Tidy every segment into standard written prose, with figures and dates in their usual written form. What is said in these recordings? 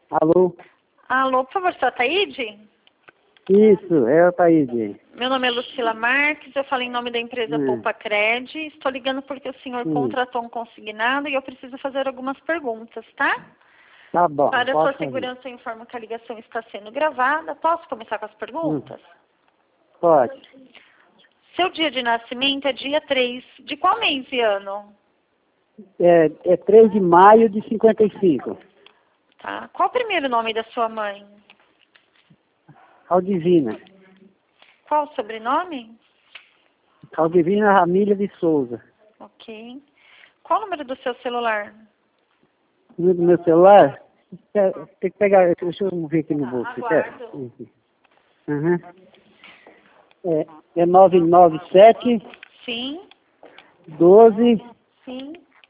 Alô? Alô, por favor, sou a Taíde? Isso, é a Taíde. Meu nome é Lucila Marques, eu falo em nome da empresa Poupa Cred. Estou ligando porque o senhor contratou um consignado e eu preciso fazer algumas perguntas, tá? Tá bom. Para sua Pode fazer. segurança, eu informo que a ligação está sendo gravada. Posso começar com as perguntas? Pode. Seu dia de nascimento é dia 3. De qual mês e ano? É 3 de maio de 55. Tá. Qual o primeiro nome da sua mãe? Aldivina. Qual o sobrenome? Aldivina Ramília de Souza. Ok. Qual o número do seu celular? O número do meu celular? Tem que pegar, deixa eu ver aqui no bolso. Aguardo. Uhum. É 997 Sim, 12 sim.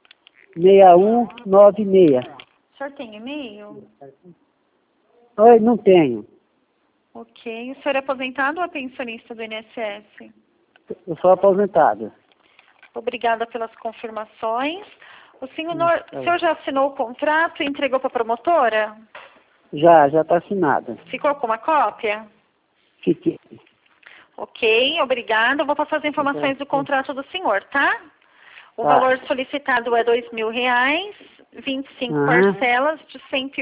6196. O senhor tem e-mail? Oi, não tenho. Ok. O senhor é aposentado ou é pensionista do INSS? Eu sou aposentado. Obrigada pelas confirmações. O senhor já assinou o contrato e entregou para a promotora? Já está assinado. Ficou com uma cópia? Fiquei. Ok, obrigada. Eu vou passar as informações do contrato do senhor, tá? O Tá. valor solicitado é R$2.000, 25 parcelas de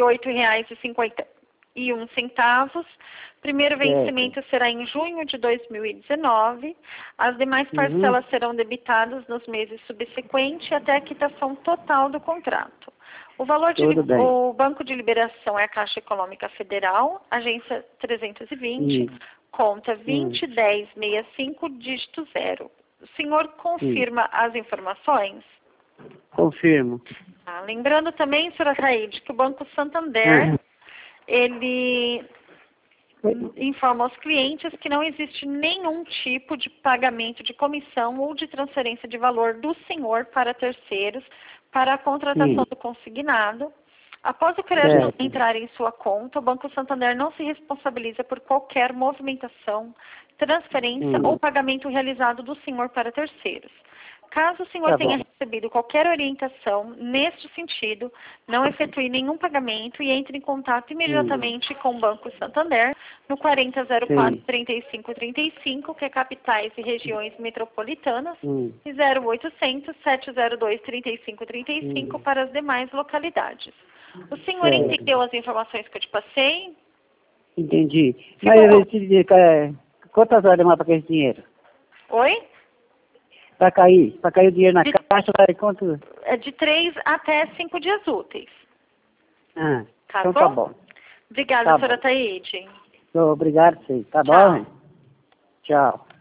R$108,51. Primeiro vencimento será em junho de 2019. As demais parcelas serão debitadas nos meses subsequentes até a quitação total do contrato. O valor o Banco de Liberação é a Caixa Econômica Federal, agência 320, conta 201065, dígito 0. O senhor confirma as informações? Confirmo. Lembrando também, senhora Taíde, que o Banco Santander, ele informa aos clientes que não existe nenhum tipo de pagamento de comissão ou de transferência de valor do senhor para terceiros para a contratação do consignado. Após o crédito entrar em sua conta, o Banco Santander não se responsabiliza por qualquer movimentação, transferência ou pagamento realizado do senhor para terceiros. Caso o senhor tenha recebido qualquer orientação neste sentido, não efetue nenhum pagamento e entre em contato imediatamente com o Banco Santander no 4004-3535, que é capitais e regiões metropolitanas, e 0800 702 3535 para as demais localidades. O senhor entendeu as informações que eu te passei? Entendi. Mas eu te dizer, quantas horas demora para cair esse dinheiro? Oi? Para cair o dinheiro na caixa, vai quanto? É de 3 até 5 dias úteis. Então tá bom. Obrigada, senhora Taíde. Obrigado, sim. Tá Tchau. bom? Tchau.